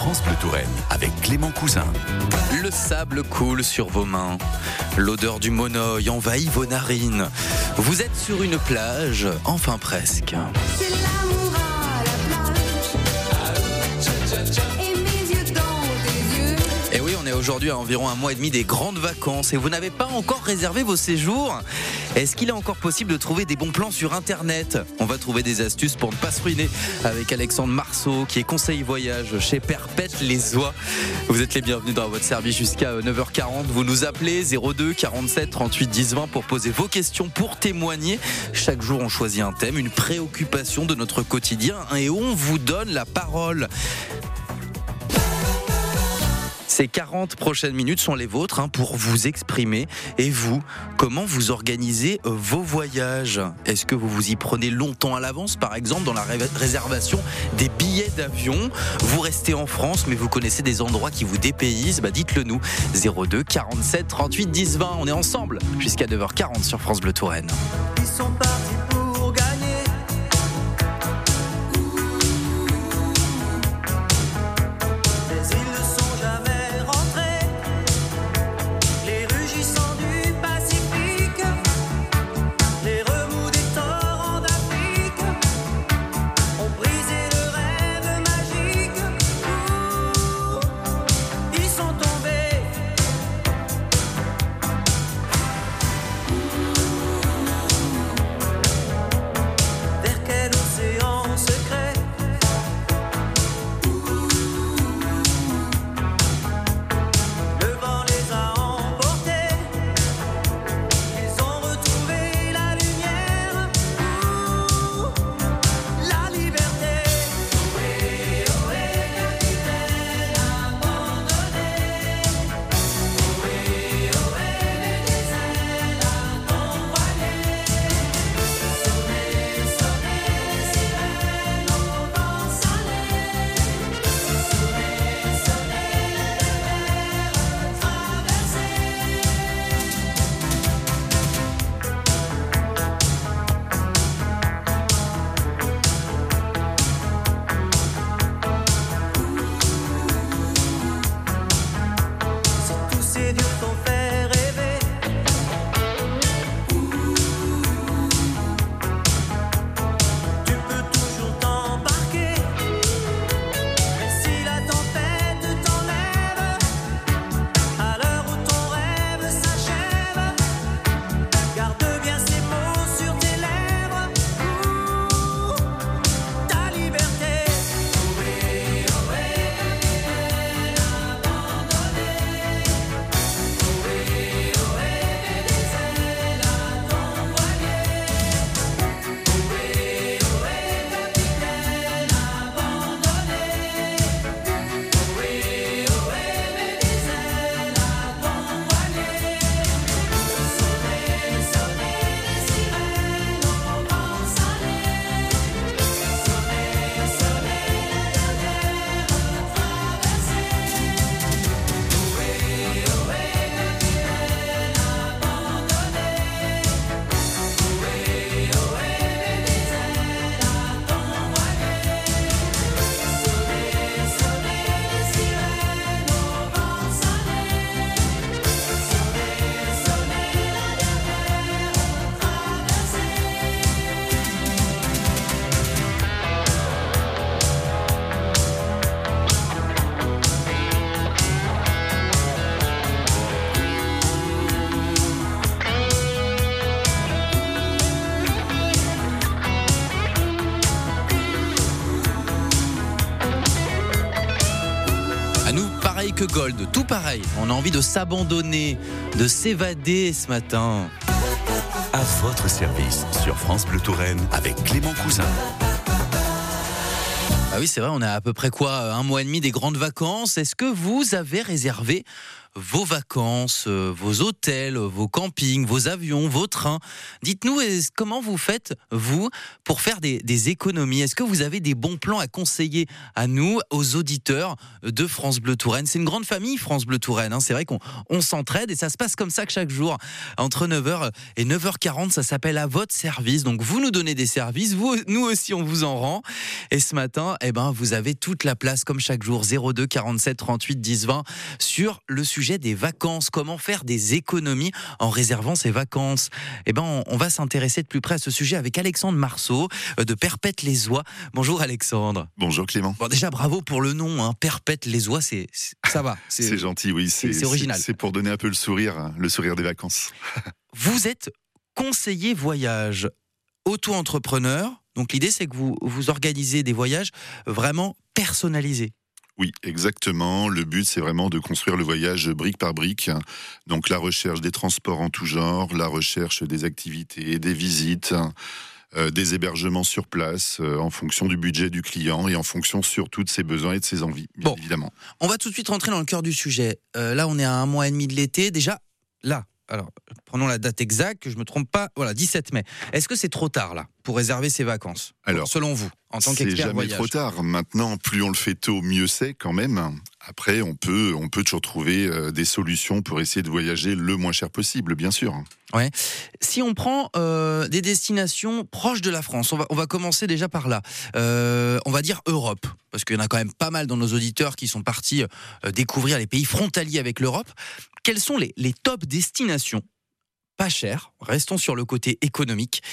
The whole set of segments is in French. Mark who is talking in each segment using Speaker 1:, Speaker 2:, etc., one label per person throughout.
Speaker 1: France Bleu Touraine avec Clément Cousin.
Speaker 2: Le sable coule sur vos mains. L'odeur du monoeil envahit vos narines. Vous êtes sur une plage, enfin presque.
Speaker 3: C'est l'amour à la plage. Et mes yeux dans tes yeux.
Speaker 2: Et oui, on est aujourd'hui à environ un mois et demi des grandes vacances et vous n'avez pas encore réservé vos séjours. Est-ce qu'il est encore possible de trouver des bons plans sur Internet ? On va trouver des astuces pour ne pas se ruiner avec Alexandre Marceau qui est conseiller voyage chez Perpète les Oies. Vous êtes les bienvenus dans votre service jusqu'à 9h40. Vous nous appelez 02 47 38 10 20 pour poser vos questions, pour témoigner. Chaque jour, on choisit un thème, une préoccupation de notre quotidien et on vous donne la parole. Ces 40 prochaines minutes sont les vôtres pour vous exprimer. Et vous, comment vous organisez vos voyages ? Est-ce que vous vous y prenez longtemps à l'avance, par exemple dans la réservation des billets d'avion ? Vous restez en France, mais vous connaissez des endroits qui vous dépaysent ? Dites-le nous. 02 47 38 10 20. On est ensemble jusqu'à 9h40 sur France Bleu Touraine.
Speaker 4: Ils sont partis pour gagner. Mais ils ne sont jamais rentrés. Les rugissants du Pacifique, les remous des torrents d'Afrique ont brisé le rêve magique. Ils sont tombés. Vers quel océan secret? Le vent les a emportés. Ils ont retrouvé la lumière, la liberté. Ohé, ohé, capitaine abandonné. Ohé, ohé, mets des ailes à ton poignet. Sonnez, sonnez les sirènes au vent salé. Sonnez, sonnez les mers traversées. Si tous ces dieux t'ont fait rêver, tu peux toujours t'embarquer. Mais si la tempête t'enlève, à l'heure où ton rêve s'achève, garde bien ces mots sur tes lèvres. Ta liberté. Ohé, ohé, capitaine abandonné. Ohé, ohé, mets des ailes à ton poignet. Ohé, ohé, capitaine abandonné. Ohé, ohé, mets des ailes à ton poignet. Sonnez, sonnez les sirènes au vent salé. Sonnez, sonnez la dernière traversée. Ohé, ohé, capitaine abandonné. Ohé, ohé, mets des ailes à ton poignet. Sonnez, sonnez les sirènes au vent salé. Sonnez, sonnez la dernière traversée.
Speaker 2: À nous, pareil que Gold, tout pareil. On a envie de s'abandonner, de s'évader ce matin.
Speaker 1: À votre service sur France Bleu Touraine avec Clément Cousin.
Speaker 2: Ah oui, c'est vrai, on a à peu près un mois et demi des grandes vacances. Est-ce que vous avez réservé vos vacances, vos hôtels, vos campings, vos avions, vos trains. Dites-nous comment vous faites, vous, pour faire des économies. Est-ce que vous avez des bons plans à conseiller à nous, aux auditeurs de France Bleu Touraine? C'est une grande famille, France Bleu Touraine. C'est vrai qu'on s'entraide et ça se passe comme ça que chaque jour, entre 9h et 9h40, ça s'appelle à votre service. Donc vous nous donnez des services, nous aussi on vous en rend. Et ce matin, vous avez toute la place comme chaque jour, 02 47 38 10 20, sur le sujet des vacances. Comment faire des économies en réservant ses vacances? On va s'intéresser de plus près à ce sujet avec Alexandre Marceau de Perpète-les-Oies. Bonjour Alexandre.
Speaker 5: Bonjour Clément.
Speaker 2: Bon, déjà bravo pour le nom, Perpète-les-Oies, ça va.
Speaker 5: C'est gentil, oui.
Speaker 2: C'est original.
Speaker 5: C'est pour donner un peu le sourire des vacances.
Speaker 2: Vous êtes conseiller voyage, auto-entrepreneur. Donc l'idée, c'est que vous organisez des voyages vraiment personnalisés.
Speaker 5: Oui, exactement. Le but, c'est vraiment de construire le voyage brique par brique. Donc la recherche des transports en tout genre, la recherche des activités, des visites, des hébergements sur place, en fonction du budget du client et en fonction surtout de ses besoins et de ses envies, bien évidemment.
Speaker 2: On va tout de suite rentrer dans le cœur du sujet. Là, on est à 1 mois et demi de l'été. Déjà, là, alors, prenons la date exacte, que je ne me trompe pas, 17 mai. Est-ce que c'est trop tard, là, pour réserver ses vacances? Alors, selon vous, en tant qu'expert voyage.
Speaker 5: C'est jamais trop tard. Maintenant, plus on le fait tôt, mieux c'est quand même. Après, on peut toujours trouver des solutions pour essayer de voyager le moins cher possible, bien sûr.
Speaker 2: Ouais. Si on prend des destinations proches de la France, on va commencer déjà par là. On va dire Europe, parce qu'il y en a quand même pas mal dans nos auditeurs qui sont partis découvrir les pays frontaliers avec l'Europe. Quelles sont les top destinations pas chères, restons sur le côté économique,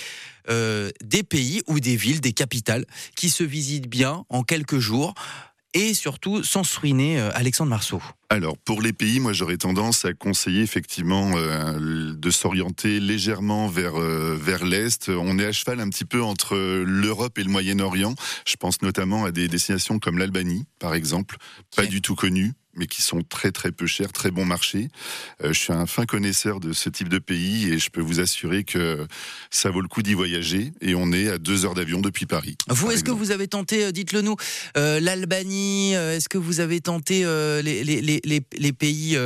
Speaker 2: des pays ou des villes, des capitales, qui se visitent bien en quelques jours et surtout sans se ruiner, Alexandre Marceau?
Speaker 5: Alors, pour les pays, moi j'aurais tendance à conseiller effectivement de s'orienter légèrement vers l'Est. On est à cheval un petit peu entre l'Europe et le Moyen-Orient. Je pense notamment à des destinations comme l'Albanie, par exemple, pas du tout connues, mais qui sont très très peu chères, très bon marché. Je suis un fin connaisseur de ce type de pays et je peux vous assurer que ça vaut le coup d'y voyager. Et on est à 2 heures d'avion depuis Paris.
Speaker 2: Vous, est-ce que vous avez tenté, dites-le nous, l'Albanie, est-ce que vous avez tenté les pays,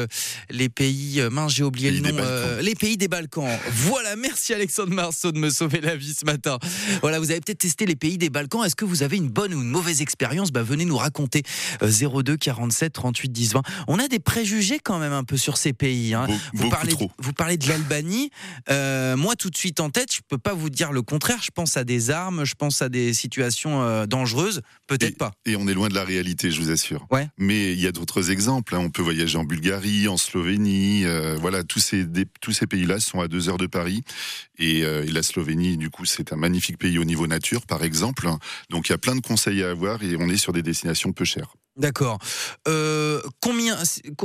Speaker 2: mince, j'ai oublié le nom, les pays des Balkans. Voilà, merci Alexandre Marceau de me sauver la vie ce matin. Voilà, vous avez peut-être testé les pays des Balkans. Est-ce que vous avez une bonne ou une mauvaise expérience? Venez nous raconter. 02 47 38 10 20. On a des préjugés quand même un peu sur ces pays. Vous parlez de l'Albanie. Moi, tout de suite en tête, je peux pas vous dire le contraire. Je pense à des armes, je pense à des situations dangereuses. Peut-être pas.
Speaker 5: Et on est loin de la réalité, je vous assure.
Speaker 2: Ouais.
Speaker 5: Mais il y a d'autres exemples. On peut voyager en Bulgarie, en Slovénie. Voilà, tous ces pays-là sont à 2 heures de Paris. Et la Slovénie, du coup, c'est un magnifique pays au niveau nature, par exemple. Donc, il y a plein de conseils à avoir et on est sur des destinations peu chères.
Speaker 2: D'accord. Combien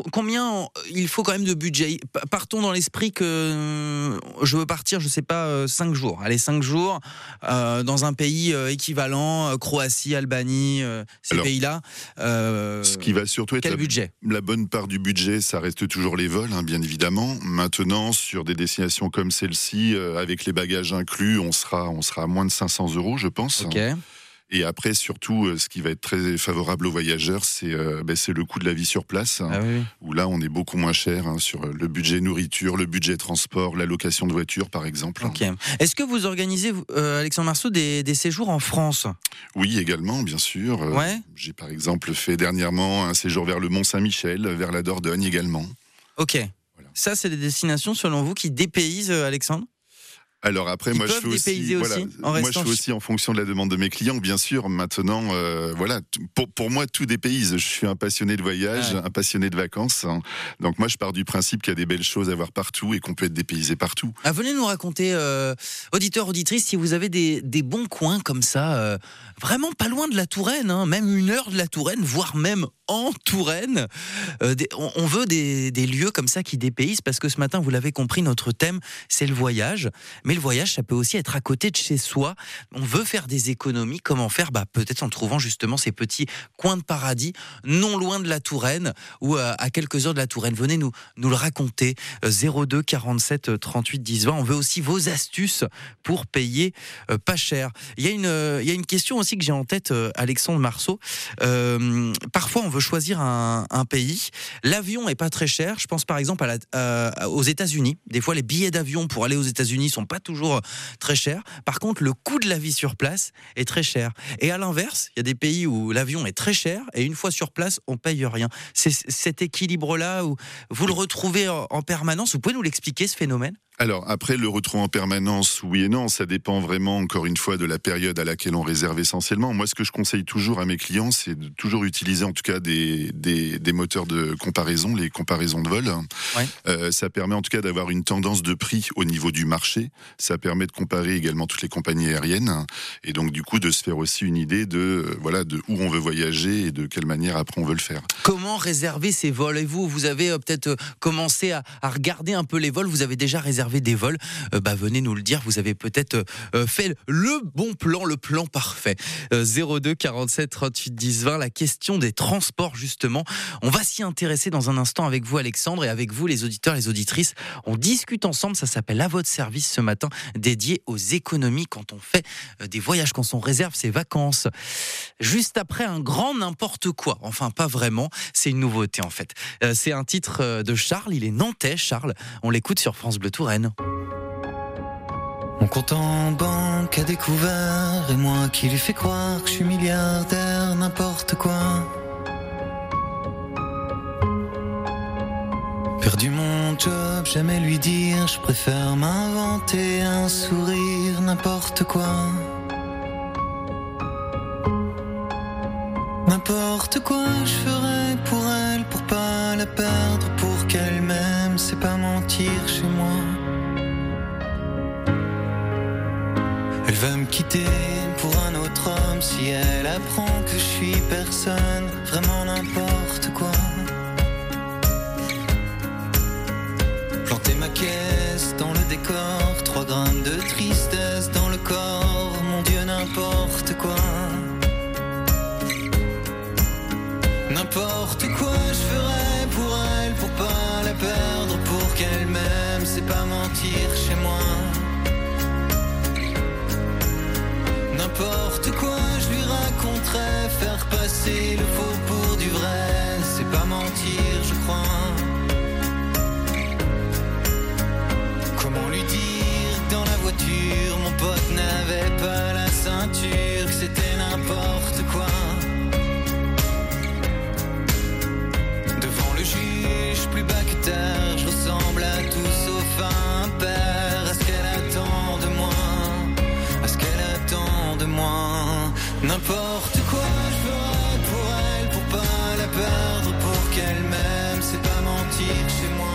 Speaker 2: il faut quand même de budget? Partons dans l'esprit que je veux partir, je sais pas, 5 jours. Allez, 5 jours dans un pays équivalent, Croatie, Albanie, ces pays-là.
Speaker 5: Ce qui va surtout être
Speaker 2: budget?
Speaker 5: La bonne part du budget, ça reste toujours les vols, bien évidemment. Maintenant, sur des destinations comme celle-ci, avec les bagages inclus, on sera à moins de 500 €, je pense.
Speaker 2: Ok.
Speaker 5: Et après, surtout, ce qui va être très favorable aux voyageurs, c'est le coût de la vie sur place, où là, on est beaucoup moins cher sur le budget nourriture, le budget transport, la location de voiture, par exemple.
Speaker 2: Ok. Est-ce que vous organisez, Alexandre Marceau, des séjours en France?
Speaker 5: Oui, également, bien sûr. J'ai par exemple fait dernièrement un séjour vers le Mont-Saint-Michel, vers la Dordogne également.
Speaker 2: Ok. Voilà. Ça, c'est des destinations, selon vous, qui dépaysent, Alexandre?
Speaker 5: Alors après, moi je fais aussi en fonction de la demande de mes clients, bien sûr. Maintenant, pour moi, tout dépayse. Je suis un passionné de voyage, un passionné de vacances. Donc moi, je pars du principe qu'il y a des belles choses à voir partout et qu'on peut être dépaysé partout.
Speaker 2: Venez nous raconter, auditeurs, auditrices, si vous avez des bons coins comme ça, vraiment pas loin de la Touraine, même 1 heure de la Touraine, voire même en Touraine. On veut des lieux comme ça qui dépaysent, parce que ce matin, vous l'avez compris, notre thème, c'est le voyage. Mais le voyage, ça peut aussi être à côté de chez soi. On veut faire des économies. Comment faire ? Peut-être en trouvant justement ces petits coins de paradis, non loin de la Touraine ou à quelques heures de la Touraine. Venez nous le raconter. 02 47 38 10 20. On veut aussi vos astuces pour payer pas cher. Il y a une question aussi que j'ai en tête, Alexandre Marceau. Parfois, on veut choisir un pays. L'avion est pas très cher. Je pense par exemple aux États-Unis. Des fois, les billets d'avion pour aller aux États-Unis sont pas toujours très chers. Par contre, le coût de la vie sur place est très cher. Et à l'inverse, il y a des pays où l'avion est très cher et une fois sur place, on paye rien. C'est cet équilibre-là où vous le retrouvez en permanence. Vous pouvez nous l'expliquer, ce phénomène ?
Speaker 5: Alors, après, le retrouver en permanence, oui et non, ça dépend vraiment, encore une fois, de la période à laquelle on réserve essentiellement. Moi, ce que je conseille toujours à mes clients, c'est de toujours utiliser, en tout cas, des moteurs de comparaison, les comparaisons de vol. Ouais. Ça permet, en tout cas, d'avoir une tendance de prix au niveau du marché. Ça permet de comparer également toutes les compagnies aériennes. Et donc, du coup, de se faire aussi une idée de où on veut voyager et de quelle manière, après, on veut le faire.
Speaker 2: Comment réserver ces vols ? Et vous avez peut-être commencé à regarder un peu les vols. Vous avez déjà réservé des vols, venez nous le dire, vous avez peut-être fait le bon plan, le plan parfait. 02 47 38 10 20, la question des transports justement. On va s'y intéresser dans un instant avec vous Alexandre et avec vous les auditeurs, les auditrices. On discute ensemble, ça s'appelle À votre service ce matin, dédié aux économies quand on fait des voyages, quand on réserve ses vacances. Juste après un grand n'importe quoi, enfin pas vraiment, c'est une nouveauté en fait. C'est un titre de Charles, il est nantais Charles, on l'écoute sur France Bleu Touraine.
Speaker 6: Mon compte en banque a découvert, et moi qui lui fais croire que je suis milliardaire, n'importe quoi. Perdu mon job, jamais lui dire, je préfère m'inventer un sourire, n'importe quoi. N'importe quoi je ferais pour elle, pour pas la perdre, pour qu'elle m'aime, c'est pas mentir chez moi. Elle va me quitter pour un autre homme si elle apprend que je suis personne, vraiment n'importe quoi. Planter ma caisse dans le décor, 3 grammes de tristesse dans le corps, mon Dieu n'importe quoi. N'importe quoi je ferais pour elle, pour pas la perdre, pour qu'elle m'aime, c'est pas mentir chez moi. N'importe quoi je lui raconterais, faire passer le faux pour du vrai, c'est pas mentir je crois. Comment lui dire que dans la voiture mon pote n'avait pas la ceinture, que c'était n'importe quoi. Devant le juge plus bas que terre, je ressemble à tout sauf à un père. À ce qu'elle attend de moi, à ce qu'elle attend de moi. N'importe quoi je ferais pour elle, pour pas la perdre, pour qu'elle m'aime, c'est pas mentir chez moi.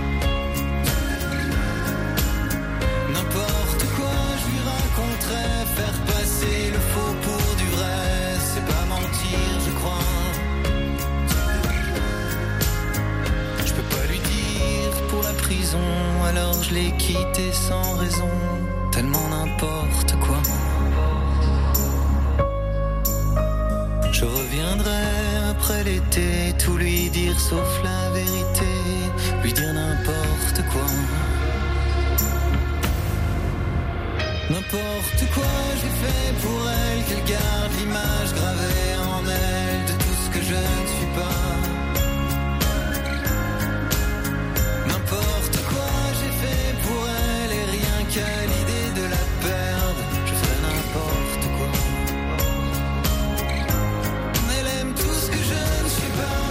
Speaker 6: N'importe quoi je lui raconterais, faire passer le faux pour du vrai, c'est pas mentir je crois. Je peux pas lui dire pour la prison, alors je l'ai quitté sans raison, tellement n'importe quoi. Je reviendrai après l'été, tout lui dire sauf la vérité, lui dire n'importe quoi. N'importe quoi j'ai fait pour elle, qu'elle garde l'image gravée en elle de tout ce que je ne suis pas. N'importe quoi j'ai fait pour elle, et rien qu'à l'idée de la perdre, je ferais n'importe quoi. Elle aime tout ce que je ne suis pas,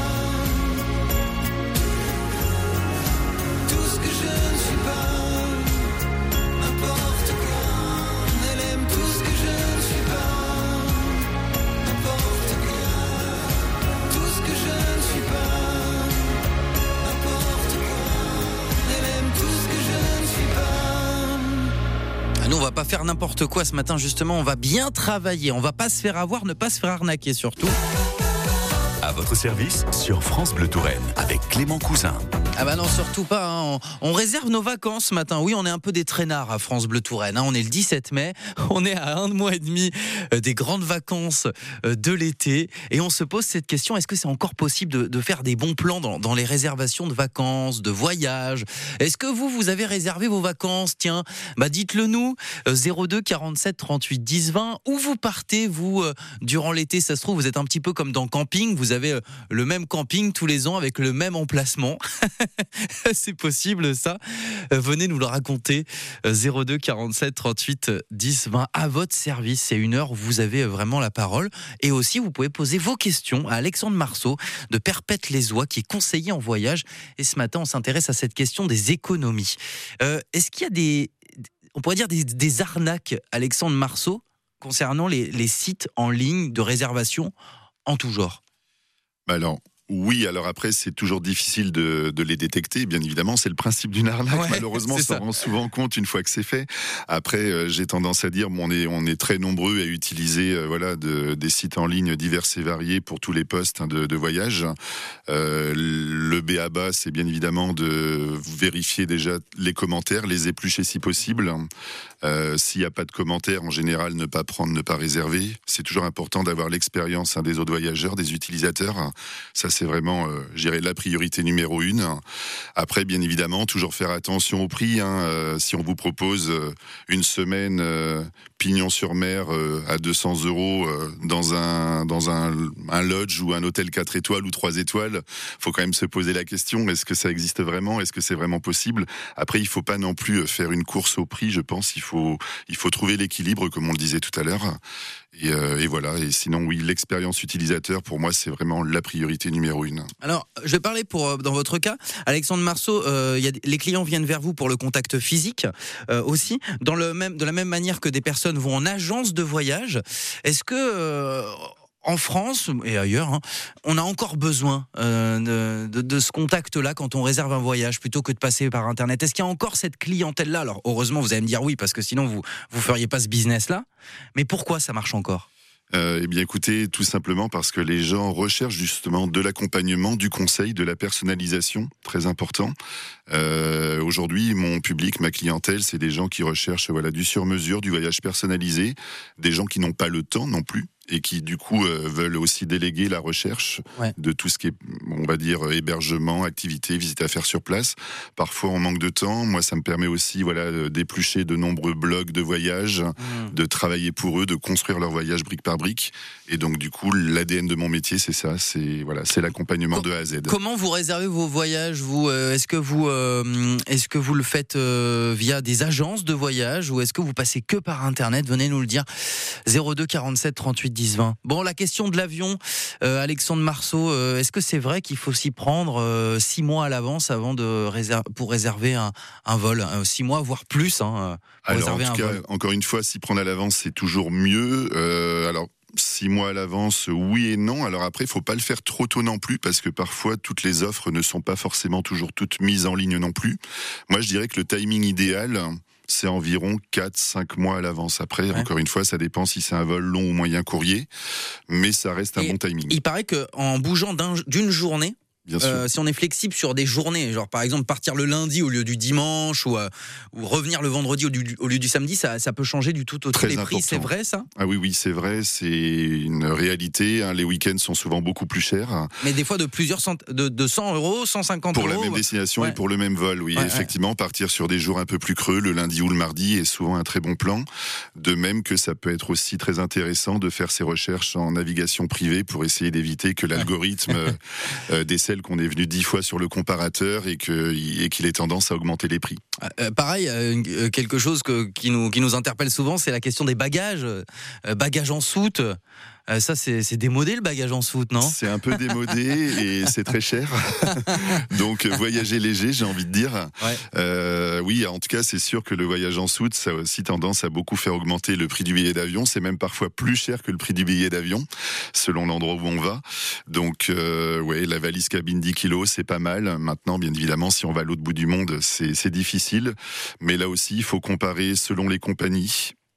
Speaker 6: tout ce que je ne suis pas. N'importe quoi, elle aime tout ce que je ne suis pas. N'importe quoi, tout ce que je ne suis pas. N'importe quoi, elle aime tout ce que je ne suis pas.
Speaker 2: Nous, on va pas faire n'importe quoi ce matin, justement, on va bien travailler, on va pas se faire avoir, ne pas se faire arnaquer surtout.
Speaker 1: À votre service sur France Bleu Touraine avec Clément Cousin.
Speaker 2: Ah bah non, surtout pas. Hein. On réserve nos vacances ce matin. Oui, on est un peu des traînards à France Bleu Touraine. Hein. On est le 17 mai. On est à 1 mois et demi des grandes vacances de l'été. Et on se pose cette question, est-ce que c'est encore possible de faire des bons plans dans les réservations de vacances, de voyages? Est-ce que vous avez réservé vos vacances? Tiens, bah dites-le nous. 02 47 38 10 20. Où vous partez, vous, durant l'été? Ça se trouve, vous êtes un petit peu comme dans camping. Vous avez le même camping tous les ans avec le même emplacement. C'est possible ça. Venez nous le raconter. 02 47 38 10 20 à votre service. C'est une heure où vous avez vraiment la parole. Et aussi, vous pouvez poser vos questions à Alexandre Marceau de Perpète-les-Oies qui est conseiller en voyage. Et ce matin, on s'intéresse à cette question des économies. Est-ce qu'il y a on pourrait dire des arnaques, Alexandre Marceau, concernant les sites en ligne de réservation en tout genre?
Speaker 5: Alors, oui, alors après, c'est toujours difficile de les détecter, bien évidemment. C'est le principe d'une arnaque.
Speaker 2: Ouais,
Speaker 5: Malheureusement,
Speaker 2: c'est
Speaker 5: ça
Speaker 2: ça.
Speaker 5: rend souvent compte une fois que c'est fait. Après, j'ai tendance à dire, on est très nombreux à utiliser des sites en ligne divers et variés pour tous les postes de voyage. Le b.a.-ba, c'est bien évidemment de vérifier déjà les commentaires, les éplucher si possible. S'il n'y a pas de commentaires, en général, ne pas prendre, ne pas réserver. C'est toujours important d'avoir l'expérience des autres voyageurs, des utilisateurs. Ça, c'est vraiment, je dirais, la priorité numéro 1. Après, bien évidemment, toujours faire attention au prix. Si on vous propose une semaine Pignon-sur-Mer à 200 € dans un lodge ou un hôtel 4 étoiles ou 3 étoiles, faut quand même se poser la question, est-ce que ça existe vraiment? Est-ce que c'est vraiment possible? Après, il faut pas non plus faire une course au prix, je pense. Il faut trouver l'équilibre, comme on le disait tout à l'heure. Et voilà. Et sinon, oui, l'expérience utilisateur, pour moi, c'est vraiment la priorité numéro 1.
Speaker 2: Alors, je vais parler dans votre cas, Alexandre Marceau, les clients viennent vers vous pour le contact physique aussi, de la même manière que des personnes vont en agence de voyage. Est-ce que en France et ailleurs, on a encore besoin de ce contact-là quand on réserve un voyage plutôt que de passer par Internet? Est-ce qu'il y a encore cette clientèle-là? Alors, heureusement, vous allez me dire oui, parce que sinon, vous feriez pas ce business-là. Mais pourquoi ça marche encore?
Speaker 5: Eh bien, écoutez, tout simplement parce que les gens recherchent justement de l'accompagnement, du conseil, de la personnalisation, très important. Aujourd'hui, mon public, ma clientèle, c'est des gens qui recherchent du sur-mesure, du voyage personnalisé, des gens qui n'ont pas le temps non plus, et qui du coup veulent aussi déléguer la recherche de tout ce qui est, on va dire, hébergement, activités, visites à faire sur place. Parfois on manque de temps, moi ça me permet aussi d'éplucher de nombreux blogs de voyage, de travailler pour eux, de construire leur voyage brique par brique. Et donc du coup l'ADN de mon métier c'est ça, c'est l'accompagnement de A à Z.
Speaker 2: Comment vous réservez vos voyages, vous? Est-ce que vous le faites via des agences de voyage ou est-ce que vous passez que par Internet? Venez nous le dire. 02 47 38 10 20. Bon, la question de l'avion, Alexandre Marceau, est-ce que c'est vrai qu'il faut s'y prendre 6 mois à l'avance avant pour réserver un vol? 6 mois, voire plus, pour
Speaker 5: Alors
Speaker 2: réserver
Speaker 5: en
Speaker 2: un
Speaker 5: tout cas,
Speaker 2: vol.
Speaker 5: encore une fois, s'y prendre à l'avance c'est toujours mieux. Alors 6 mois à l'avance, oui et non. Alors après, il faut pas le faire trop tôt non plus, parce que parfois, toutes les offres ne sont pas forcément toujours toutes mises en ligne non plus. Moi, je dirais que le timing idéal, c'est environ 4-5 mois à l'avance. Après, encore une fois, ça dépend si c'est un vol long ou moyen courrier, mais ça reste un bon timing.
Speaker 2: Il paraît qu'en bougeant d'une journée,
Speaker 5: Bien sûr.
Speaker 2: si on est flexible sur des journées, genre par exemple partir le lundi au lieu du dimanche ou revenir le vendredi au lieu du samedi, ça peut changer du tout au tout
Speaker 5: Très
Speaker 2: les prix.
Speaker 5: important.
Speaker 2: C'est vrai ça?
Speaker 5: Ah oui, c'est vrai, c'est une réalité. Les week-ends sont souvent beaucoup plus chers.
Speaker 2: Mais des fois de 100 €, 150
Speaker 5: Pour
Speaker 2: €.
Speaker 5: la même destination
Speaker 2: Ouais.
Speaker 5: et pour le même vol, oui.
Speaker 2: Ouais,
Speaker 5: Effectivement, partir sur des jours un peu plus creux, le lundi ou le mardi, est souvent un très bon plan. De même que ça peut être aussi très intéressant de faire ses recherches en navigation privée pour essayer d'éviter que l'algorithme décèle qu'on est venu 10 fois sur le comparateur et qu'il ait tendance à augmenter les prix.
Speaker 2: Pareil, quelque chose qui nous interpelle souvent, c'est la question des bagages. Bagages en soute. Ça, c'est démodé le bagage en soute, non?
Speaker 5: C'est un peu démodé et c'est très cher. Donc, voyager léger, j'ai envie de dire.
Speaker 2: Ouais.
Speaker 5: Oui, en tout cas, c'est sûr que le voyage en soute, ça a aussi tendance à beaucoup faire augmenter le prix du billet d'avion. C'est même parfois plus cher que le prix du billet d'avion, selon l'endroit où on va. Donc, la valise cabine 10 kilos, c'est pas mal. Maintenant, bien évidemment, si on va à l'autre bout du monde, c'est difficile. Mais là aussi, il faut comparer selon les compagnies.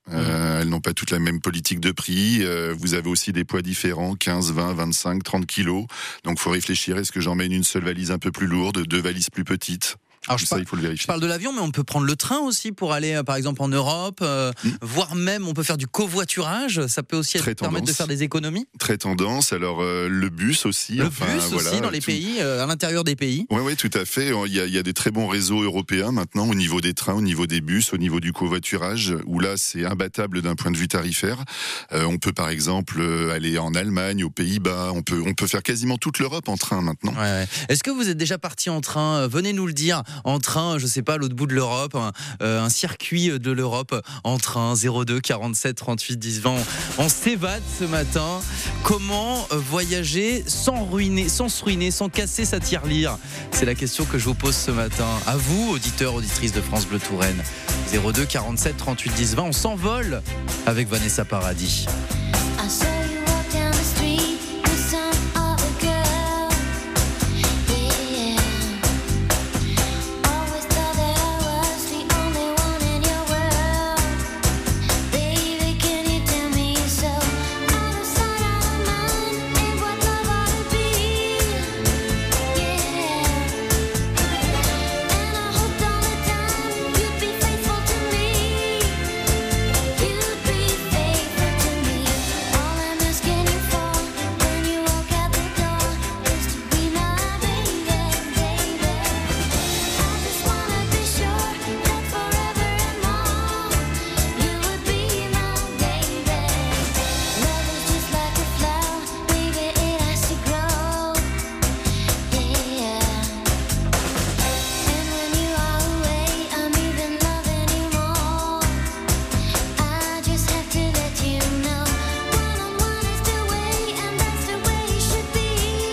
Speaker 5: Elles n'ont pas toutes la même politique de prix. Vous avez aussi des poids différents, 15, 20, 25, 30 kilos. Donc faut réfléchir, est-ce que j'emmène une seule valise un peu plus lourde, 2 valises plus petites?
Speaker 2: Alors,
Speaker 5: Tout ça, il faut le vérifier.
Speaker 2: Je parle de l'avion, mais on peut prendre le train aussi pour aller, par exemple, en Europe, voire même on peut faire du covoiturage. Ça peut aussi
Speaker 5: Très
Speaker 2: permettre de
Speaker 5: tendance.
Speaker 2: faire des économies.
Speaker 5: Très tendance. Alors le bus aussi.
Speaker 2: Le bus
Speaker 5: voilà,
Speaker 2: aussi dans les
Speaker 5: tout-
Speaker 2: pays, à l'intérieur des pays.
Speaker 5: Oui, tout à fait. Il y a des très bons réseaux européens maintenant au niveau des trains, au niveau des bus, au niveau du covoiturage, où là c'est imbattable d'un point de vue tarifaire. On peut par exemple aller en Allemagne, aux Pays-Bas. On peut faire quasiment toute l'Europe en train maintenant.
Speaker 2: Ouais. Est-ce que vous êtes déjà parti en train? Venez nous le dire. En train, je sais pas, à l'autre bout de l'Europe, un circuit de l'Europe en train. 02 47 38 10 20. On s'évade ce matin. Comment voyager sans se ruiner, sans casser sa tirelire? C'est la question que je vous pose ce matin. À vous, auditeurs, auditrices de France Bleu Touraine. 02 47 38 10 20. On s'envole avec Vanessa Paradis.
Speaker 3: I saw you walk down the street with some other girl. Yeah. Always thought that I was the only one in your world. Baby, can you tell me so? Out of sight, out of mind, ain't what love ought to be. Yeah. And I hoped all the time you'd be faithful to me. You'd be faithful to me. All I'm asking you for when you walk out the door is to be my baby, baby. I just wanna be sure that forever and more you would be my baby. Love is just like a flower, baby, it has to grow. Yeah. And when you are away, I'm even loving you more. I just have to let you know, one-on-one is the way, and that's the way it should be.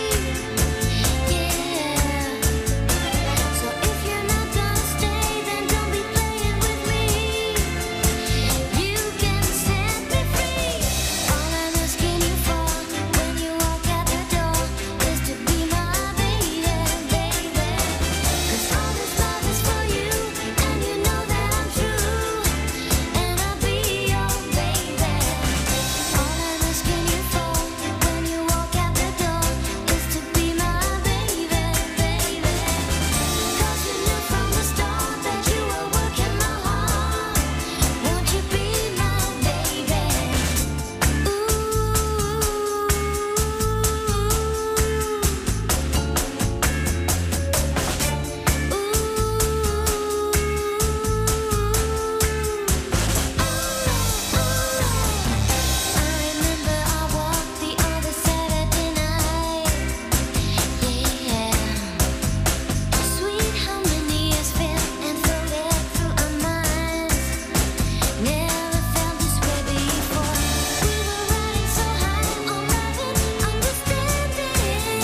Speaker 3: Yeah. So if you're not gonna stay, then don't be playing with me. You can set me free. All I'm asking you for when you walk out the door is to be my baby, baby. 'Cause all this love is for you, and you know that I'm true, and I'll be your baby. All I'm asking you for when you walk out the door is to be my baby, baby. 'Cause you knew from the start that you were working my heart. Won't you be my baby? I remember I walked the other Saturday night. Yeah. Sweet harmonious felt and floated through our minds. Never felt this way before. We were riding so high on love and understanding.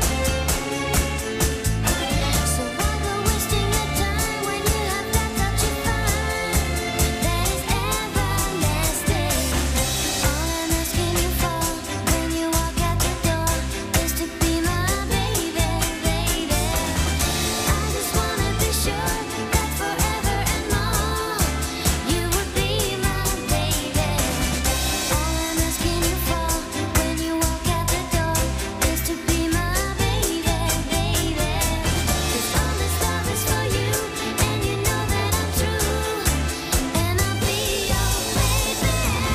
Speaker 3: So why go wasting your time when you have that that you find that is everlasting? All I'm asking you for when you walk out the door is to be my baby, baby. I just wanna be sure that forever and more you would be my baby. All I'm asking you for when you walk out the door is to be my baby, baby. 'Cause all this love is for you, and you know that I'm true, and I'll be your baby.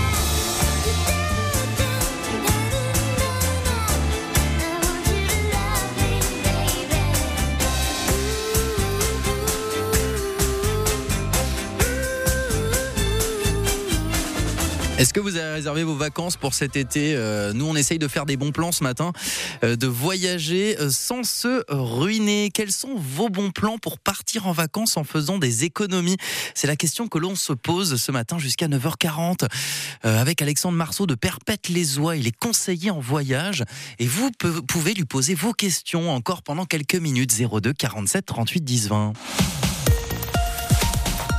Speaker 2: Est-ce que vous avez réservé vos vacances pour cet été? Nous, on essaye de faire des bons plans ce matin, de voyager sans se ruiner. Quels sont vos bons plans pour partir en vacances en faisant des économies? C'est la question que l'on se pose ce matin jusqu'à 9h40 avec Alexandre Marceau de Perpète-les-Oies. Il est conseiller en voyage et vous pouvez lui poser vos questions encore pendant quelques minutes. 02 47 38 10 20.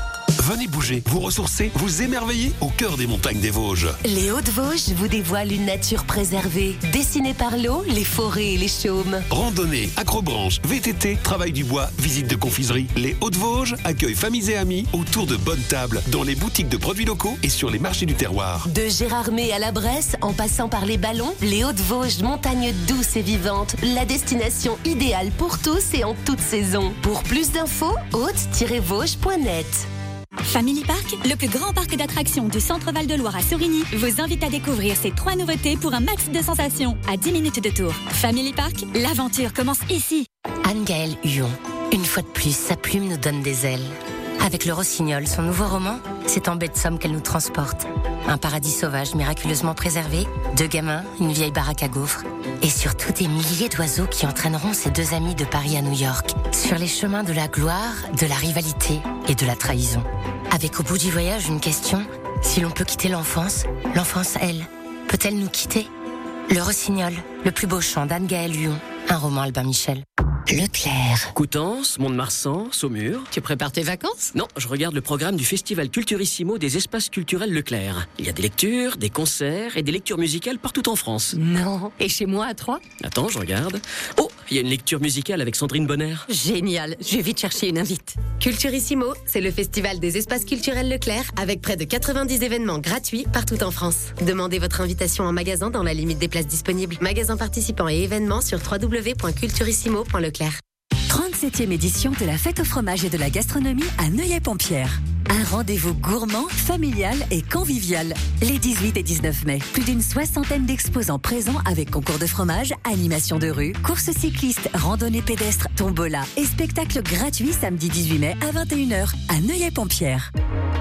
Speaker 7: Venez bouger, vous ressourcer, vous émerveiller au cœur des montagnes des Vosges.
Speaker 8: Les Hauts-de-Vosges vous dévoilent une nature préservée, dessinée par l'eau, les forêts et les chaumes.
Speaker 7: Randonnée, acrobranche, VTT, travail du bois, visite de confiserie. Les Hauts-de-Vosges accueillent familles et amis autour de bonnes tables dans les boutiques de produits locaux et sur les marchés du terroir.
Speaker 8: De Gérardmer à la Bresse, en passant par les Ballons, les Hauts-de-Vosges, montagne douce et vivante, la destination idéale pour tous et en toute saison. Pour plus d'infos, haute-vosges.net.
Speaker 9: Family Park, le plus grand parc d'attractions du centre Val-de-Loire à Sorigny, vous invite à découvrir ces 3 nouveautés pour un max de sensations à 10 minutes de tour. Family Park, l'aventure commence ici.
Speaker 8: Anne-Gaëlle Huon. Une fois de plus, sa plume nous donne des ailes. Avec Le Rossignol, son nouveau roman, c'est en baie de Somme qu'elle nous transporte. Un paradis sauvage miraculeusement préservé, 2 gamins, une vieille baraque à gaufres, et surtout des milliers d'oiseaux qui entraîneront ces 2 amis de Paris à New York sur les chemins de la gloire, de la rivalité et de la trahison. Avec au bout du voyage une question, si l'on peut quitter l'enfance, elle, peut-elle nous quitter ? Le Rossignol, le plus beau chant d'Anne-Gaëlle Huon, un roman Albin Michel. Leclerc.
Speaker 10: Coutances, Mont-de-Marsan, Saumur.
Speaker 11: Tu prépares tes vacances ?
Speaker 10: Non, je regarde le programme du festival Culturissimo des espaces culturels Leclerc. Il y a des lectures, des concerts et des lectures musicales partout en France.
Speaker 11: Non. Et chez moi à Troyes ?
Speaker 10: Attends, je regarde. Oh, il y a une lecture musicale avec Sandrine Bonner.
Speaker 11: Génial, je vais vite chercher une invite. Culturissimo, c'est le festival des espaces culturels Leclerc avec près de 90 événements gratuits partout en France. Demandez votre invitation en magasin dans la limite des places disponibles. Magasins participants et événements sur www.culturissimo.leclerc.
Speaker 12: 37e édition de la fête au fromage et de la gastronomie à Neuilly-Pompierre. Un rendez-vous gourmand, familial et convivial. Les 18 et 19 mai, plus d'une 60aine d'exposants présents avec concours de fromage, animation de rue, courses cyclistes, randonnées pédestres, tombola et spectacles gratuits samedi 18 mai à 21h à Neuilly-Pompierre.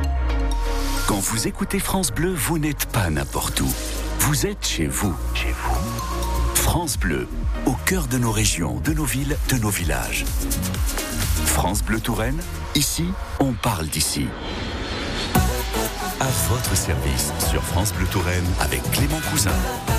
Speaker 1: Quand vous écoutez France Bleu, vous n'êtes pas n'importe où. Vous êtes chez vous. Chez vous. France Bleu, au cœur de nos régions, de nos villes, de nos villages. France Bleu Touraine, ici, on parle d'ici. À votre service sur France Bleu Touraine avec Clément Cousin.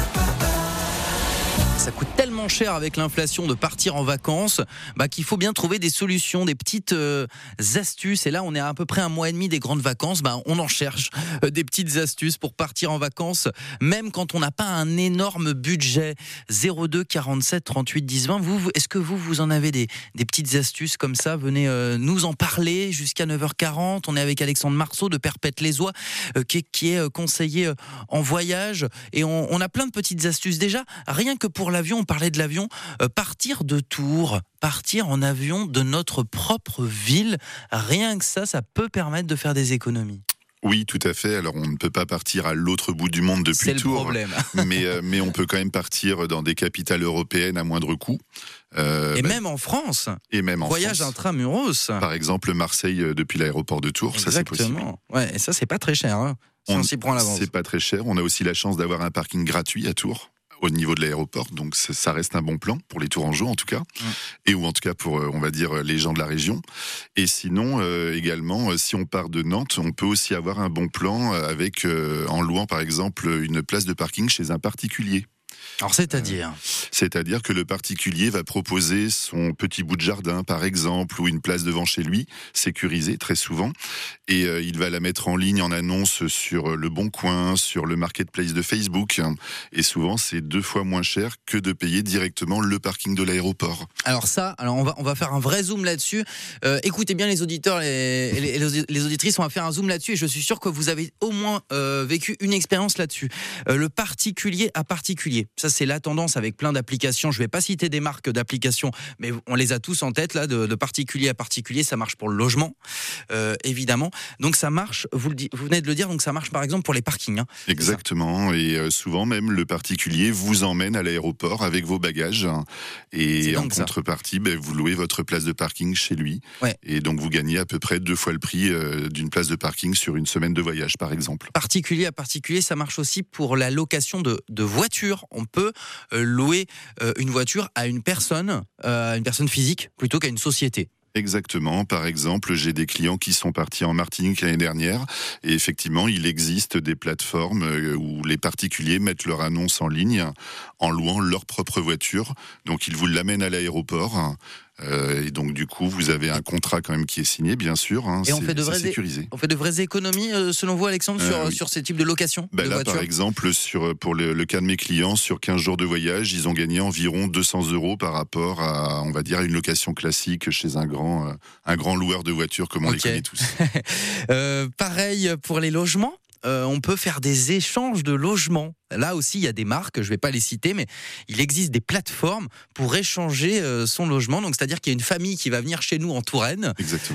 Speaker 2: Ça coûte tellement cher avec l'inflation de partir en vacances qu'il faut bien trouver des solutions, des petites astuces. Et là, on est à peu près 1 mois et demi des grandes vacances. On en cherche des petites astuces pour partir en vacances, même quand on n'a pas un énorme budget. 02 47 38 10 20. Est-ce que vous en avez des petites astuces comme ça ? Venez nous en parler jusqu'à 9h40. On est avec Alexandre Marceau de Perpète-les-Oies, qui est conseiller en voyage. Et on a plein de petites astuces. Déjà, rien que pour l'avion, on parlait de l'avion, partir de Tours, partir en avion de notre propre ville, rien que ça peut permettre de faire des économies.
Speaker 5: Oui, tout à fait. Alors, on ne peut pas partir à l'autre bout du monde depuis Tours.
Speaker 2: C'est le problème.
Speaker 5: mais on peut quand même partir dans des capitales européennes à moindre coût.
Speaker 2: Même en France.
Speaker 5: Et même en
Speaker 2: Voyage
Speaker 5: France.
Speaker 2: intramuros.
Speaker 5: Par exemple, Marseille depuis l'aéroport de Tours, ça c'est possible.
Speaker 2: Exactement. Ouais, et ça c'est pas très cher. Si on s'y prend à l'avance.
Speaker 5: C'est pas très cher. On a aussi la chance d'avoir un parking gratuit à Tours, au niveau de l'aéroport, donc ça reste un bon plan pour les Tourangeaux en tout cas, et ou en tout cas pour, on va dire, les gens de la région. Et sinon, également, si on part de Nantes, on peut aussi avoir un bon plan avec, en louant par exemple une place de parking chez un particulier.
Speaker 2: Alors c'est-à-dire
Speaker 5: C'est-à-dire que le particulier va proposer son petit bout de jardin, par exemple, ou une place devant chez lui, sécurisée très souvent, et il va la mettre en ligne en annonce sur Le Bon Coin, sur le marketplace de Facebook, et souvent c'est 2 fois moins cher que de payer directement le parking de l'aéroport.
Speaker 2: Alors on va faire un vrai zoom là-dessus. Écoutez bien les auditeurs et les auditrices, on va faire un zoom là-dessus, et je suis sûr que vous avez au moins vécu une expérience là-dessus. Le particulier à particulier. Ça, c'est la tendance avec plein d'applications. Je ne vais pas citer des marques d'applications, mais on les a tous en tête, là, de particulier à particulier. Ça marche pour le logement, évidemment. Donc, ça marche, vous venez de le dire, donc ça marche par exemple pour les parkings.
Speaker 5: Exactement. Et souvent, même, le particulier vous emmène à l'aéroport avec vos bagages. Et en contrepartie, vous louez votre place de parking chez lui. Ouais. Et donc, vous gagnez à peu près 2 fois le prix d'une place de parking sur une semaine de voyage, par exemple.
Speaker 2: Particulier à particulier, ça marche aussi pour la location de voitures. On peut louer une voiture à une personne physique plutôt qu'à une société.
Speaker 5: Exactement. Par exemple, j'ai des clients qui sont partis en Martinique l'année dernière et effectivement, il existe des plateformes où les particuliers mettent leur annonce en ligne en louant leur propre voiture. Donc, ils vous l'amènent à l'aéroport. Et donc, du coup, vous avez un contrat quand même qui est signé, bien sûr.
Speaker 2: Et on fait de
Speaker 5: sécurisé.
Speaker 2: on fait de vraies économies, selon vous, Alexandre,
Speaker 5: Oui.
Speaker 2: sur ces types de locations de
Speaker 5: Là,
Speaker 2: voitures.
Speaker 5: par exemple, pour le cas de mes clients, sur 15 jours de voyage, ils ont gagné environ 200 € par rapport à, on va dire, une location classique chez un grand loueur de voitures, comme on les
Speaker 2: Ok.
Speaker 5: connaît tous.
Speaker 2: Pareil pour les logements. On peut faire des échanges de logements. Là aussi, il y a des marques, je ne vais pas les citer, mais il existe des plateformes pour échanger son logement. Donc, c'est-à-dire qu'il y a une famille qui va venir chez nous en Touraine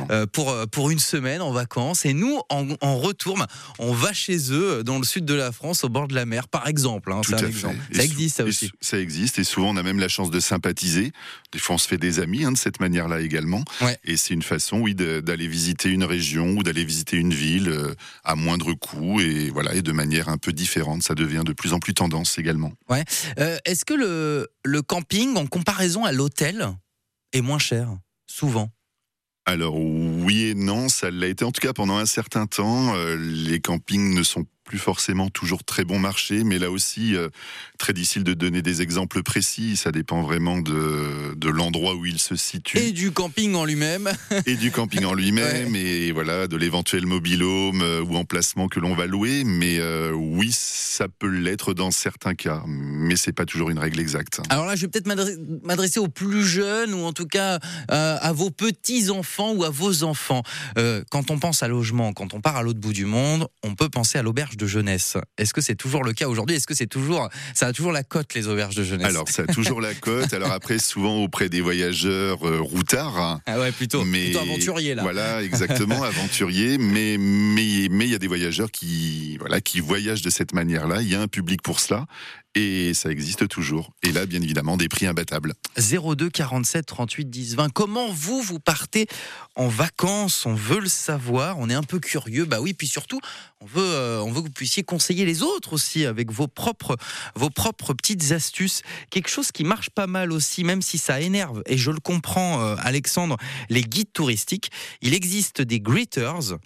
Speaker 2: pour une semaine en vacances. Et nous, en retour, on va chez eux dans le sud de la France, au bord de la mer, par exemple. Hein,
Speaker 5: Tout
Speaker 2: c'est un
Speaker 5: à
Speaker 2: exemple.
Speaker 5: fait.
Speaker 2: Ça existe, ça aussi.
Speaker 5: Ça existe, et souvent on a même la chance de sympathiser. Des fois on se fait des amis de cette manière-là également.
Speaker 2: Ouais.
Speaker 5: Et c'est une façon, oui, d'aller visiter une région ou d'aller visiter une ville à moindre coût, et voilà, et de manière un peu différente. Ça devient de plus en plus tendance également.
Speaker 2: Ouais. Est-ce que le camping, en comparaison à l'hôtel, est moins cher, souvent?
Speaker 5: Alors oui et non, ça l'a été en tout cas pendant un certain temps. Les campings ne sont plus forcément toujours très bon marché, mais là aussi, très difficile de donner des exemples précis. Ça dépend vraiment de l'endroit où il se situe.
Speaker 2: Et du camping en lui-même.
Speaker 5: Et du camping en lui-même, et voilà, de l'éventuel mobil-home ou emplacement que l'on va louer. Mais oui, ça peut l'être dans certains cas, mais c'est pas toujours une règle exacte.
Speaker 2: Alors là, je vais peut-être m'adresser aux plus jeunes, ou en tout cas à vos petits-enfants ou à vos enfants. Quand on pense à logement, quand on part à l'autre bout du monde, on peut penser à l'auberge de jeunesse. Est-ce que c'est toujours le cas aujourd'hui? Est-ce que ça a toujours la cote, les auberges de jeunesse?
Speaker 5: Alors, ça a toujours la cote. Alors après, souvent auprès des voyageurs routards.
Speaker 2: Ah ouais, plutôt aventuriers, là.
Speaker 5: Voilà, exactement, aventuriers. Mais il y a des voyageurs qui voyagent de cette manière-là. Il y a un public pour cela. Et ça existe toujours. Et là, bien évidemment, des prix imbattables.
Speaker 2: 02 47 38 10 20. Comment vous partez en vacances? On veut le savoir. On est un peu curieux. Bah oui, puis surtout, on veut que vous puissiez conseiller les autres aussi avec vos propres petites astuces. Quelque chose qui marche pas mal aussi, même si ça énerve, et je le comprends, Alexandre, les guides touristiques. Il existe des greeters,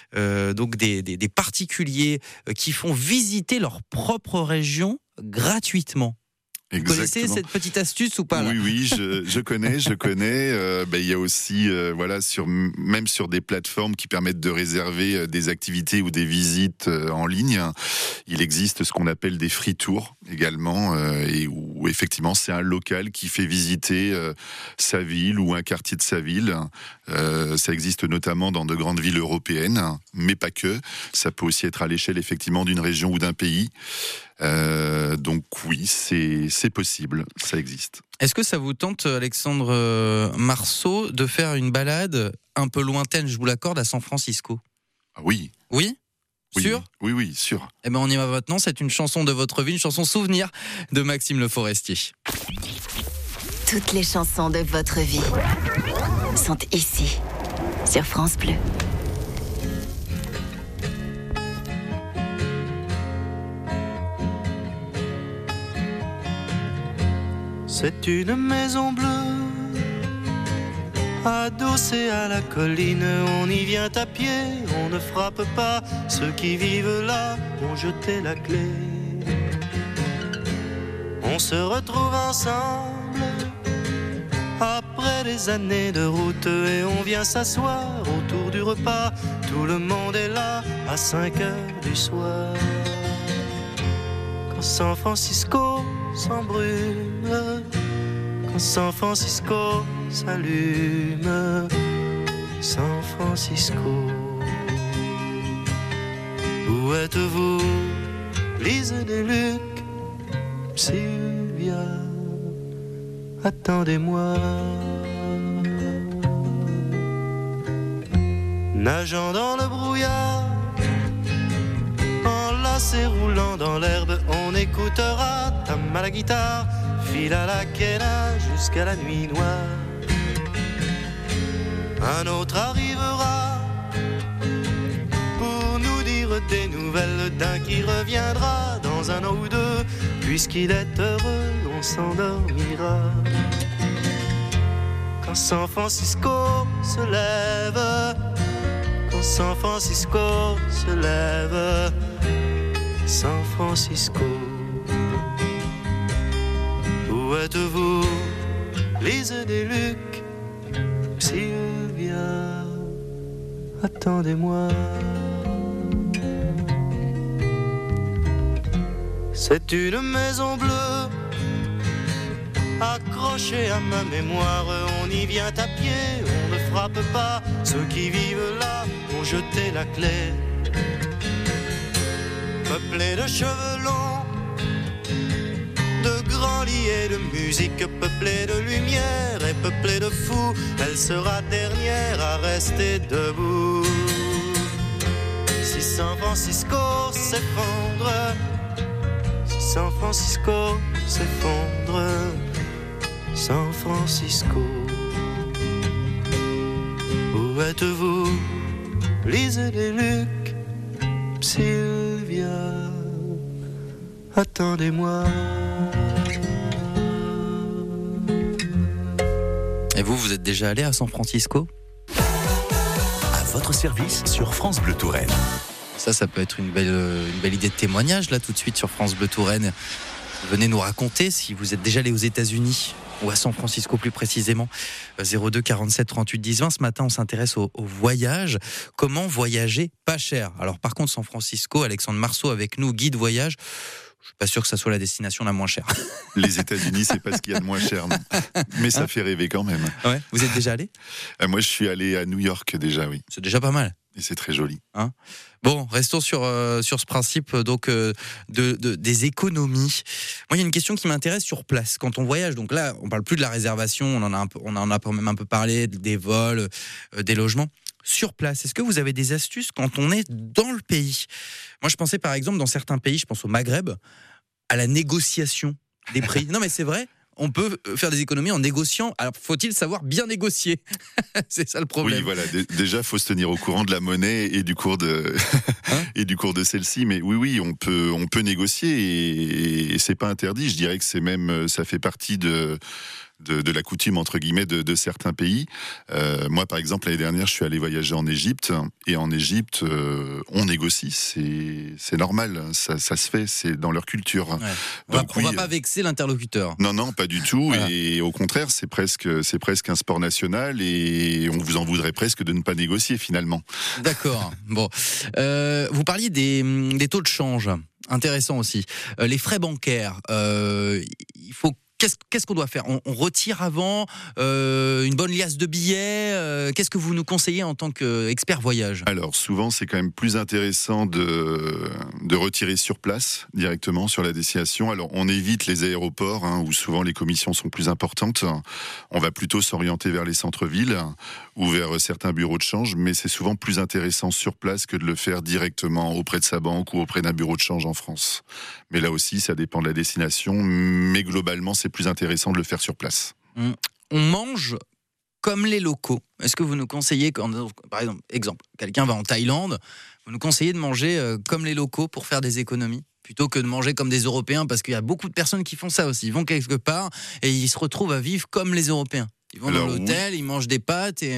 Speaker 2: donc des particuliers qui font visiter leur propre région gratuitement. Vous connaissez cette petite astuce ou pas là?
Speaker 5: Oui, je connais. Il y a aussi, même sur des plateformes qui permettent de réserver des activités ou des visites en ligne, il existe ce qu'on appelle des free tours également, et où effectivement c'est un local qui fait visiter sa ville ou un quartier de sa ville. Ça existe notamment dans de grandes villes européennes, mais pas que. Ça peut aussi être à l'échelle effectivement d'une région ou d'un pays. Donc oui, c'est possible, ça existe.
Speaker 2: Est-ce que ça vous tente, Alexandre Marceau, de faire une balade un peu lointaine, je vous l'accorde, à San Francisco?
Speaker 5: Oui.
Speaker 2: Oui? Sûr?
Speaker 5: Oui, sûr.
Speaker 2: Eh ben on y va maintenant, c'est une chanson de votre vie, une chanson souvenir de Maxime Le Forestier.
Speaker 13: Toutes les chansons de votre vie sont ici, sur France Bleu.
Speaker 14: C'est une maison bleue, adossée à la colline. On y vient à pied, on ne frappe pas. Ceux qui vivent là ont jeté la clé. On se retrouve ensemble après des années de route, et on vient s'asseoir autour du repas. Tout le monde est là à 5 heures du soir. Quand San Francisco s'embrume, quand San Francisco s'allume, San Francisco. Où êtes-vous, Lise et Luc, Sylvia, attendez-moi. Nageant dans le brouillard, enlacé roulant dans l'herbe, on écoutera Tam à la guitare, file à la quena jusqu'à la nuit noire. Un autre arrivera pour nous dire des nouvelles d'un qui reviendra dans un an ou deux. Puisqu'il est heureux, on s'endormira. Quand San Francisco se lève, quand San Francisco se lève, San Francisco. Où êtes-vous, Lise des Lucs, Sylvia, attendez-moi. C'est une maison bleue, accrochée à ma mémoire. On y vient à pied, on ne frappe pas. Ceux qui vivent là ont jeté la clé. Peuplée de cheveux longs, de grands lits et de musique, peuplée de lumière et peuplée de fous, elle sera dernière à rester debout. Si San Francisco s'effondre, si San Francisco s'effondre, San Francisco, où êtes-vous, Lise des Lucs, Sylvia, attendez-moi.
Speaker 2: Et vous êtes déjà allé à San Francisco ?
Speaker 1: À votre service sur France Bleu Touraine.
Speaker 2: Ça peut être une belle idée de témoignage, là, tout de suite, sur France Bleu Touraine. Venez nous raconter si vous êtes déjà allé aux États-Unis ou à San Francisco plus précisément. 02 47 38 10 20. Ce matin, on s'intéresse au voyage. Comment voyager pas cher ? Alors, par contre, San Francisco, Alexandre Marceau avec nous, guide voyage. Je suis pas sûr que ça soit la destination la moins chère.
Speaker 5: Les États-Unis, c'est pas ce qu'il y a de moins cher, non. Mais ça fait rêver quand même.
Speaker 2: Ouais. Vous êtes déjà allé ?
Speaker 5: Moi, je suis allé à New York déjà, oui.
Speaker 2: C'est déjà pas mal.
Speaker 5: Et c'est très joli.
Speaker 2: Bon, restons sur ce principe donc des économies. Moi, il y a une question qui m'intéresse sur place. Quand on voyage, donc là, on parle plus de la réservation, on en a même un peu parlé, des vols, des logements. Sur place, est-ce que vous avez des astuces quand on est dans le pays ? Moi, je pensais par exemple dans certains pays, je pense au Maghreb, à la négociation des prix. Non, mais c'est vrai. On peut faire des économies en négociant. Alors, faut-il savoir bien négocier ? C'est ça le problème.
Speaker 5: Oui, voilà. Déjà, faut se tenir au courant de la monnaie et du cours de et du cours de celle-ci. Mais oui, on peut négocier et c'est pas interdit. Je dirais que c'est même, ça fait partie de la coutume entre guillemets de certains pays. Moi, par exemple, l'année dernière, je suis allé voyager en Égypte et en Égypte, on négocie. C'est normal. Ça se fait. C'est dans leur culture.
Speaker 2: Ouais. On va pas vexer l'interlocuteur.
Speaker 5: Non, pas du tout.
Speaker 2: Voilà.
Speaker 5: Et au contraire, c'est presque un sport national et on vous en voudrait presque de ne pas négocier finalement.
Speaker 2: D'accord. Bon, vous parliez des taux de change. Intéressant aussi. Les frais bancaires. Il faut. Qu'est-ce qu'on doit faire ? On retire avant une bonne liasse de billets. Qu'est-ce que vous nous conseillez en tant qu'expert voyage ?
Speaker 5: Alors souvent c'est quand même plus intéressant de retirer sur place directement sur la destination. Alors on évite les aéroports où souvent les commissions sont plus importantes. On va plutôt s'orienter vers les centres-villes ou vers certains bureaux de change, mais c'est souvent plus intéressant sur place que de le faire directement auprès de sa banque ou auprès d'un bureau de change en France. Mais là aussi ça dépend de la destination, mais globalement c'est plus intéressant de le faire sur place.
Speaker 2: On mange comme les locaux. Est-ce que vous nous conseillez, par exemple, quelqu'un va en Thaïlande, vous nous conseillez de manger comme les locaux pour faire des économies ? Plutôt que de manger comme des Européens, parce qu'il y a beaucoup de personnes qui font ça aussi. Ils vont quelque part et ils se retrouvent à vivre comme les Européens. Ils vont dans l'hôtel, ils mangent des pâtes et...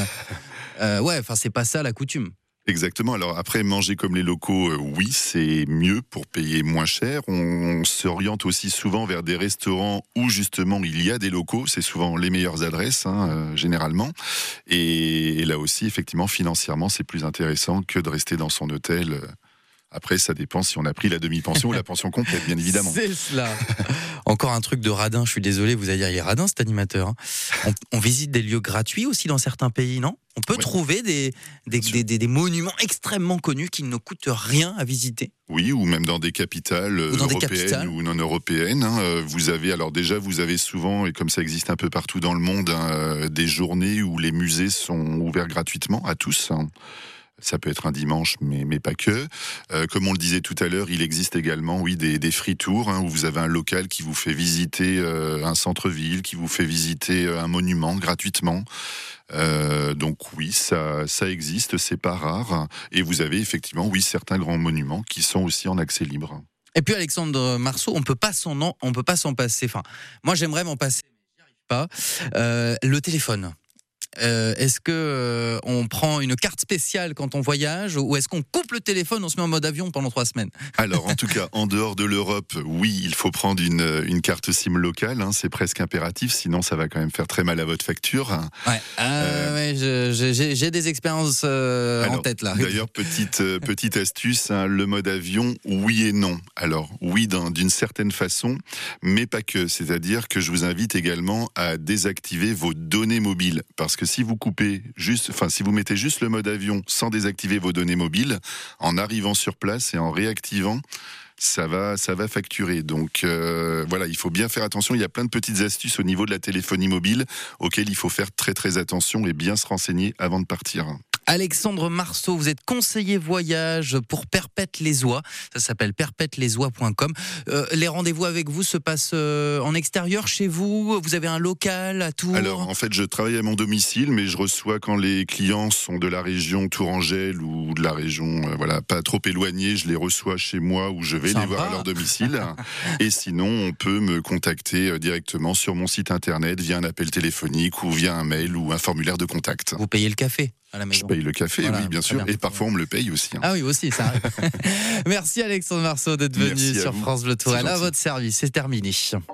Speaker 2: c'est pas ça la coutume.
Speaker 5: Exactement. Alors après, manger comme les locaux, oui, c'est mieux pour payer moins cher. On s'oriente aussi souvent vers des restaurants où justement il y a des locaux. C'est souvent les meilleures adresses, généralement. Et là aussi, effectivement, financièrement, c'est plus intéressant que de rester dans son hôtel. Après, ça dépend si on a pris la demi-pension ou la pension complète, bien évidemment.
Speaker 2: C'est cela. Encore un truc de radin, je suis désolé, vous allez dire, il est radin cet animateur. On visite des lieux gratuits aussi dans certains pays, non ? On peut trouver des monuments extrêmement connus qui ne coûtent rien à visiter.
Speaker 5: Oui, ou même dans des capitales européennes ou non européennes. Vous avez souvent, et comme ça existe un peu partout dans le monde, des journées où les musées sont ouverts gratuitement à tous. Ça peut être un dimanche, mais pas que. Comme on le disait tout à l'heure, il existe également, des free tours, où vous avez un local qui vous fait visiter un centre-ville, qui vous fait visiter un monument gratuitement. Donc oui, ça existe, c'est pas rare. Et vous avez effectivement, certains grands monuments qui sont aussi en accès libre.
Speaker 2: Et puis Alexandre Marceau, on peut pas s'en passer. Enfin, moi j'aimerais m'en passer, mais j'y arrive pas. Le téléphone. est-ce que on prend une carte spéciale quand on voyage ou est-ce qu'on coupe le téléphone, on se met en mode avion pendant 3 semaines?
Speaker 5: Alors, en tout cas, en dehors de l'Europe, oui, il faut prendre une carte SIM locale. C'est presque impératif, sinon ça va quand même faire très mal à votre facture.
Speaker 2: Ouais, ouais, j'ai des expériences en tête là.
Speaker 5: D'ailleurs, petite astuce, le mode avion, oui et non. Alors, oui, d'une certaine façon, mais pas que. C'est-à-dire que je vous invite également à désactiver vos données mobiles. Parce que si vous si vous mettez juste le mode avion sans désactiver vos données mobiles, en arrivant sur place et en réactivant, ça va facturer. Donc voilà, il faut bien faire attention. Il y a plein de petites astuces au niveau de la téléphonie mobile auxquelles il faut faire très très attention et bien se renseigner avant de partir.
Speaker 2: Alexandre Marceau, vous êtes conseiller voyage pour Perpète-les-Oies. Ça s'appelle perpèteslesOies.com. Les rendez-vous avec vous se passent en extérieur chez vous? Vous avez un local à Tours?
Speaker 5: Alors, en fait, je travaille à mon domicile, mais je reçois quand les clients sont de la région Tourangelle ou de la région, pas trop éloignée, je les reçois chez moi ou je vais les voir à leur domicile. Et sinon, on peut me contacter directement sur mon site internet via un appel téléphonique ou via un mail ou un formulaire de contact.
Speaker 2: Vous payez le café à la maison?
Speaker 5: Je paye le café, voilà, oui, bien sûr. Bien. Et parfois, on me le paye aussi.
Speaker 2: Ah oui, aussi, ça arrive. Merci Alexandre Marceau d'être venu sur France Bleu Touraine. À votre service, c'est terminé.